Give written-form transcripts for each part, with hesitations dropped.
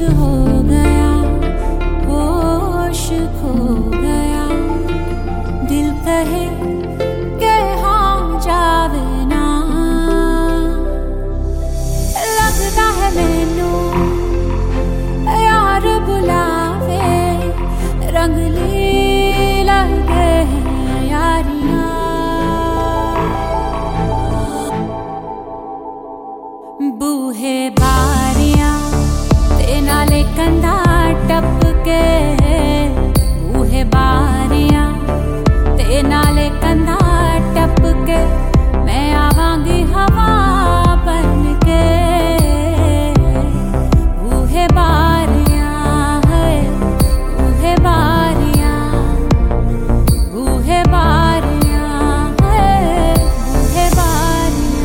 हो गया, होश खो गया, दिल कहे के हाँ जावे ना, लगता है मैनू यार बुलावे, रंगली लगे हैं यारियां। बूहे बारियां ते नाले कंधा टपके, बूहे बारियां ते नाले कंधा टपके, मैं आवांगी हवा बन के। बूहे बारियां है, बूहे बारियां, बूहे बारियां है, बूहे बारियां।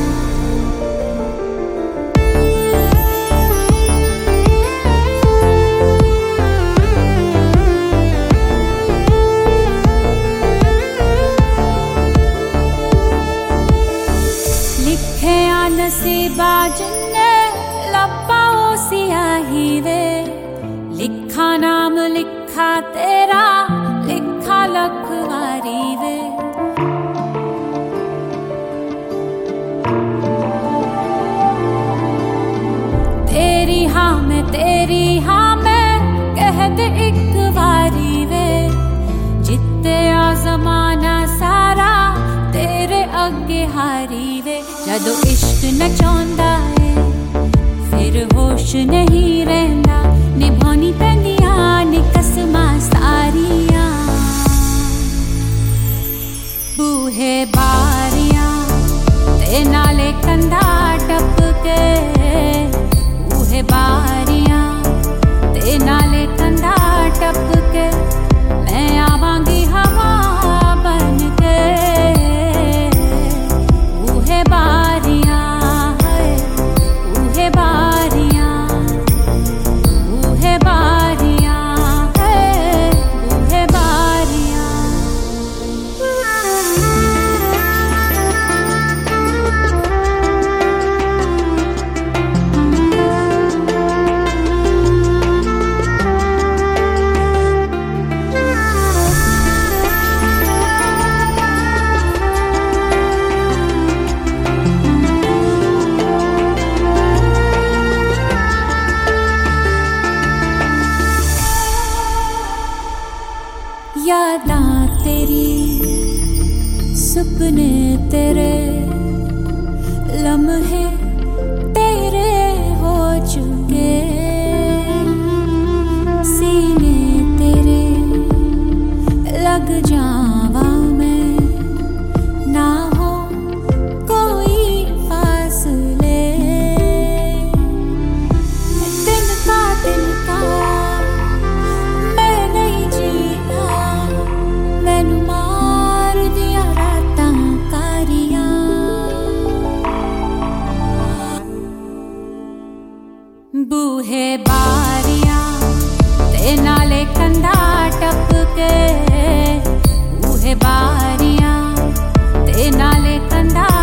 लिखे आ नसीबा जिन्ने लब्बा ओ सियाही वे, लिखा नाम लिखा तेरा, लिखा लखवारी वे। तेरी हाँ मैं, तेरी हाँ मैं कह दे एक बारी वे, जित्ते आ जमाना सारा तेरे अगे हारी वे। जदों इश्क नचाउंदा है फिर होश नहीं रहंदा, निभानी पैंदियां ने कसमां सारियां। बूहे बारियां ते नाले कंधा टपके, बूहे बारियां ते नाले कंधा टपके, मैं आवांगी हवा बन के। बूहे बारियां है, बूहे बारियां, बूहे बारियां है, बूहे बारियां। यादां तेरी, सपने तेरे, लम्हे तेरे हो चुके, सीने तेरे लग जावा मैं, ना हो कोई फासले। तिनका तिनका मैं नहीं जीना, मैनू मार दिया रातां कारियां। बूहे बारियां ते नाले कंधा टपके, बूहे बारियां ते नाले कंधा